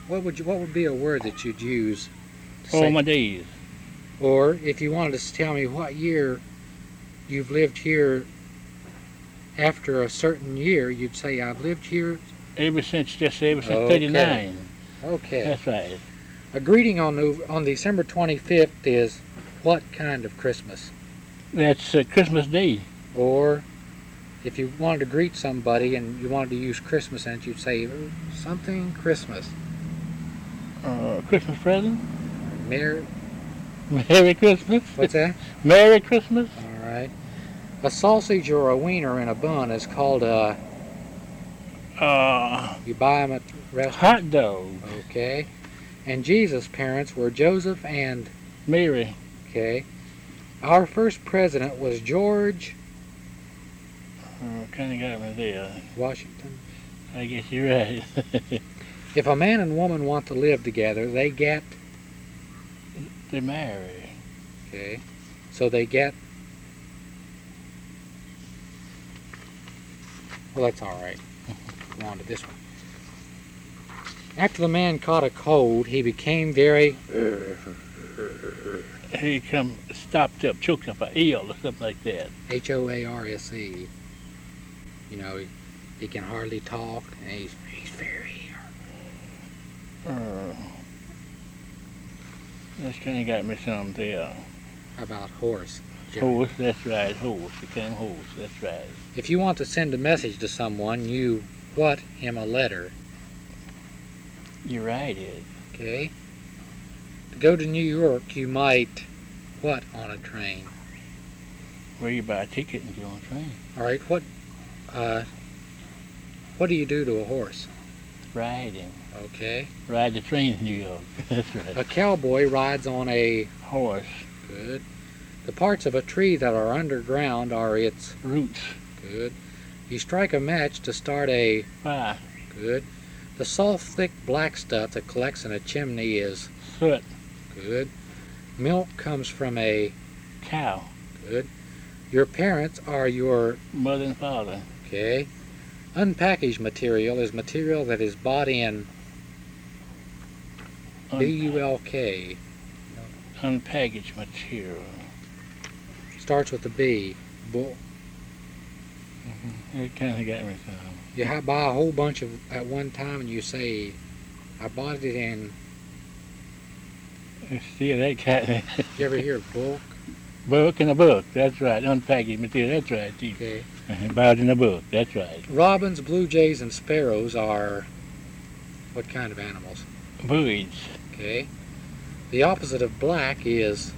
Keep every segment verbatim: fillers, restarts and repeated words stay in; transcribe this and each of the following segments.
what would you, what would be a word that you'd use? to All say- my days. Or if you wanted to tell me what year you've lived here after a certain year, you'd say, I've lived here. Ever since, just ever since Okay. thirty-nine. Okay. That's right. A greeting on Nov- on December twenty-fifth is what kind of Christmas? That's uh, Christmas Day. Or if you wanted to greet somebody and you wanted to use Christmas in it, you'd say something Christmas. Uh, Christmas present. Merry, Merry Christmas. what's that? Merry Christmas. All right. A sausage or a wiener in a bun is called a, Uh, you buy them at the restaurant. hot dog. Okay. And Jesus' parents were Joseph and, Mary. okay. Our first president was George Uh, kind of got me there. Washington. I guess you're right. If a man and woman want to live together, they get, They marry. okay. So they get, well, that's all right. Go on to this one. After the man caught a cold, he became very, He come stopped up, choked up an eel or something like that. H O A R S E. You know, he, he can hardly talk, and he's, he's very, Uh, that's kind of got me some there. how about horse? Horse, that's right. Horse, became horse, that's right. If you want to send a message to someone, you what him a letter, You're right, Ed. okay? To go to New York, you might what on a train? Where you buy a ticket and get on a train. All right, what, uh, what do you do to a horse? Riding. Okay. Ride the train in New York. That's right. A cowboy rides on a, Horse. good. The parts of a tree that are underground are its, Roots. good. You strike a match to start a, Fire. good. The soft, thick black stuff that collects in a chimney is, Soot. good. Milk comes from a, Cow. good. Your parents are your, Mother and father. okay. Unpackaged material is material that is bought in Un- B U L K. unpackaged material. Starts with a B. Bu- It kind of got me some. You ha- buy a whole bunch of at one time and you say, I bought it in, See, that got me. you ever hear of bulk? Book in a book. That's right. Unpackaged material. That's right. Chief. Okay. Bought in a book. That's right. Robins, blue jays, and sparrows are what kind of animals? Birds. Okay. The opposite of black is,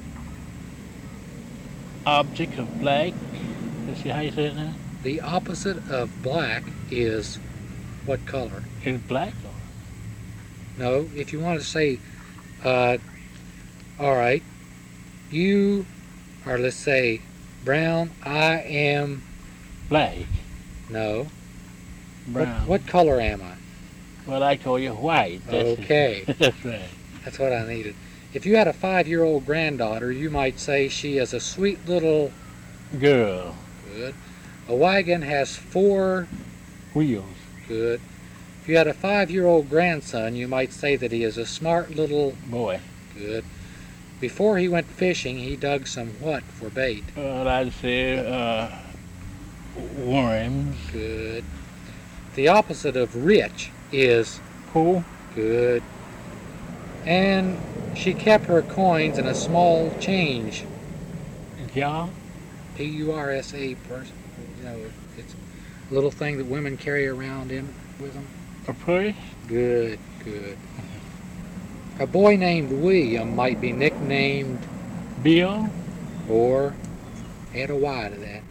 Object of black. Let's see how you say it now. the opposite of black is what color? It's black. No, if you want to say, uh, all right, you are, let's say, brown, I am, Black. no. What, Brown. what color am I? Well, I call you white. That's Okay. That's right. That's what I needed. If you had a five-year-old granddaughter, you might say she is a sweet little, Girl. good. A wagon has four, Wheels. good. If you had a five-year-old grandson, you might say that he is a smart little, Boy. good. Before he went fishing, he dug some what for bait? Well, I'd say uh, worms. Good. The opposite of rich is Poor. good. And she kept her coins in a small change. Jar. P U R S A person. You know, it's a little thing that women carry around in with them. A purse. Good, good. A boy named William might be nicknamed, Bill. or add a Y to that.